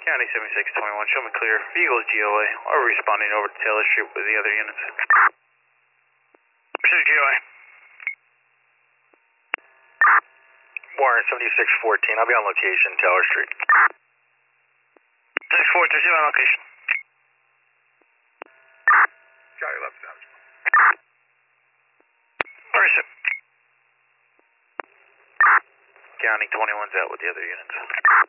County 7621, show me clear. Vehicles GOA are responding over to Taylor Street with the other units. This is GOA. Warren 7614, I'll be on location, Taylor Street. 614, see you on location. Charlie left now. Where is it? County 21's out with the other units.